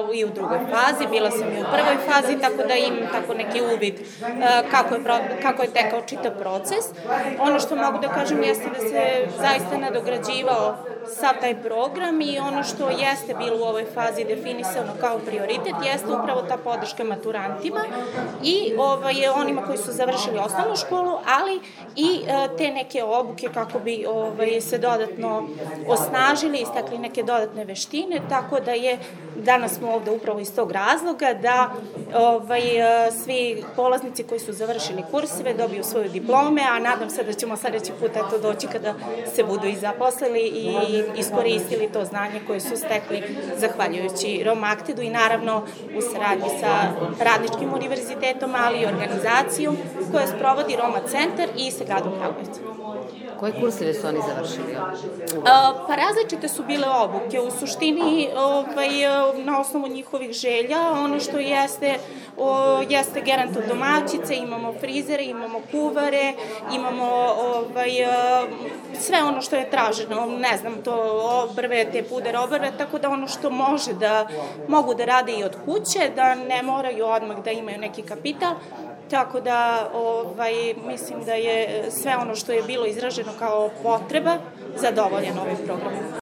i u drugoj fazi, bila sam i u prvoj fazi, tako da imam tako neki uvid kako je tekao čitav proces. Ono što mogu da kažem jeste da se zaista nadograđivao sav taj program i ono što jeste bilo u ovoj fazi definisano kao prioritet jeste upravo ta podrška maturantima i onima koji su završili osnovnu školu, ali i te neke obuke kako bi se dodatno osnažili i stekli neke dodatne veštine, tako da je danas smo ovde upravo iz tog razloga da svi polaznici koji su završili kurseve dobiju svoje diplome, a nadam se da ćemo sledeći put doći kada se budu i zaposlili i iskoristili to znanje koje su stekli zahvaljujući Roma Aktedu i naravno u saradnji sa Radničkim univerzitetom, ali i organizacijom koja sprovodi Roma centar i sa gradom Kragujevcem. Koje kurseve su oni završili? Pa različite su bile obuke. U suštini, na osnovu njihovih želja, ono što jeste geronto domaćice, imamo frizere, imamo kuvare, imamo sve ono što je traženo, ne znam, to obrve, te puder obrve, tako da ono što mogu da rade i od kuće, da ne moraju odmah da imaju neki kapital, tako da mislim da je sve ono što je bilo izraženo kao potreba zadovoljeno ovim programom.